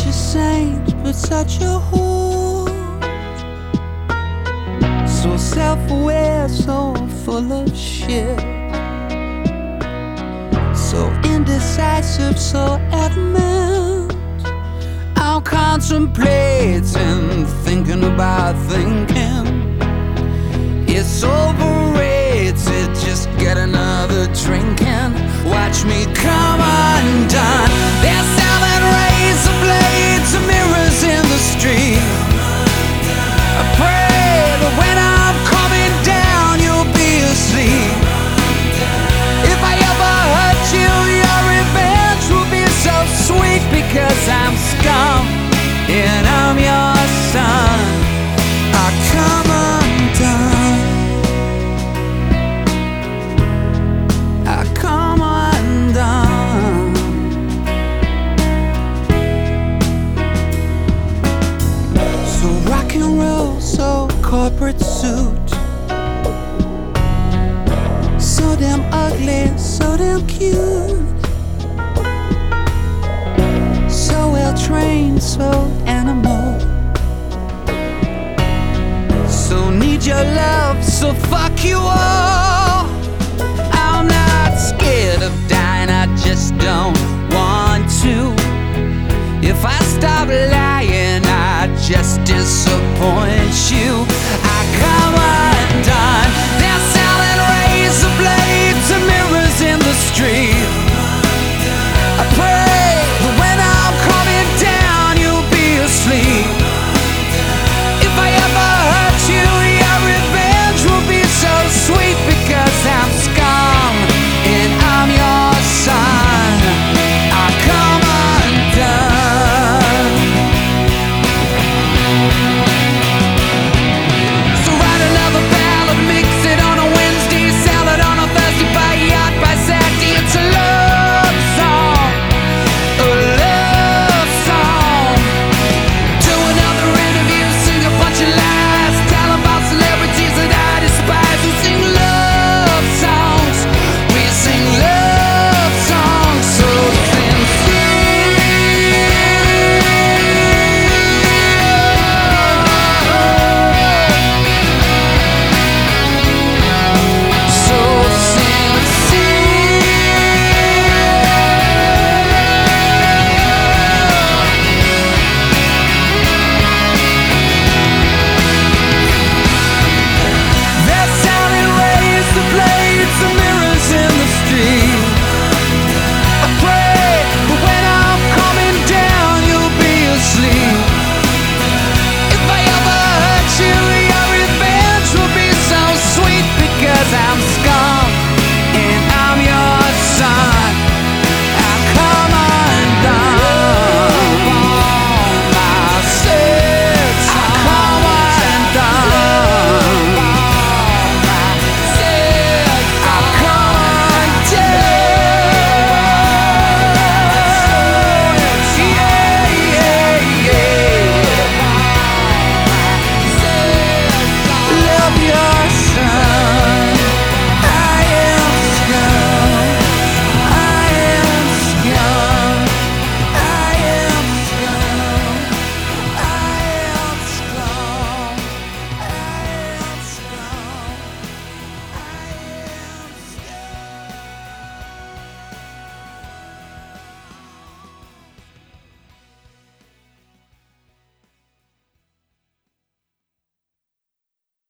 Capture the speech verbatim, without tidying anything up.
a saint, but such a whore. So self-aware, so full of shit. So indecisive, so adamant. I'm contemplating, thinking about thinking. It's overrated, just get another drink and watch me come undone. They're selling razor blades and mirrors in the street. I pray that when I'm coming down, you'll be asleep. If I ever hurt you, your revenge will be so sweet, because I'm scum and I'm your son. I come undone. I come undone. So rock and roll, so corporate suit. So damn ugly, so damn cute. So well trained, so animal. So need your love, so fuck you all. I'm not scared of dying, I just don't want to. If I stop lying, I just disappoint you.